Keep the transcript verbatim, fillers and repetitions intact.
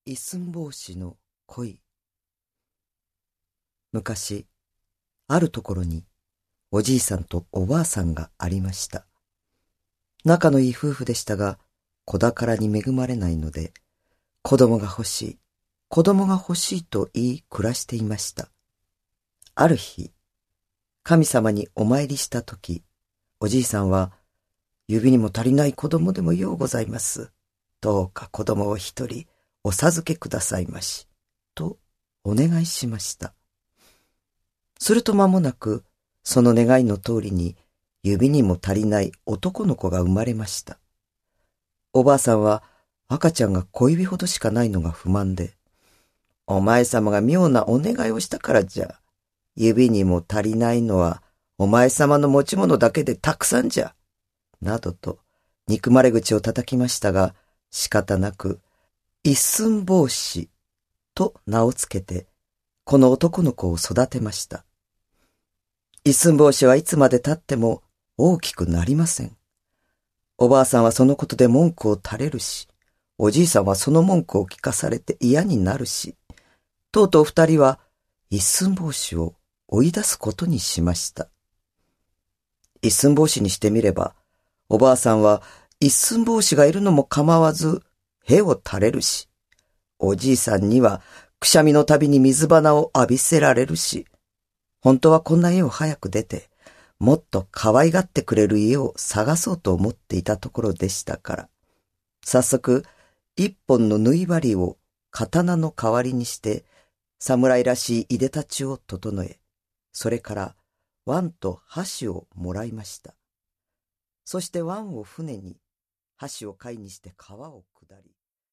一寸法師の恋。昔、あるところにおじいさんとおばあさんがありました。仲のいい夫婦でしたが、子宝に恵まれないので、子供が欲しい、子供が欲しいと言い暮らしていました。ある日、神様にお参りしたとき、おじいさんは、指にも足りない子供でもようございます。どうか子供を一人お授けくださいまし、とお願いしました。すると間もなく、その願いの通りに、指にも足りない男の子が生まれました。おばあさんは赤ちゃんが小指ほどしかないのが不満で、お前様が妙なお願いをしたからじゃ。指にも足りないのはお前様の持ち物だけでたくさんじゃ。などと憎まれ口を叩きましたが、仕方なく一寸法師と名をつけて、この男の子を育てました。一寸法師はいつまで経っても大きくなりません。おばあさんはそのことで文句を垂れるし、おじいさんはその文句を聞かされて嫌になるし、とうとう二人は一寸法師を追い出すことにしました。一寸法師にしてみれば、おばあさんは一寸法師がいるのも構わず、屁を垂れるし、おじいさんにはくしゃみのたびに水花を浴びせられるし、本当はこんな家を早く出て、もっと可愛がってくれる家を探そうと思っていたところでしたから、早速、一本の縫い針を刀の代わりにして、侍らしいいでたちを整え、それから椀と箸をもらいました。そして椀を船に、箸を貝にして川を下り、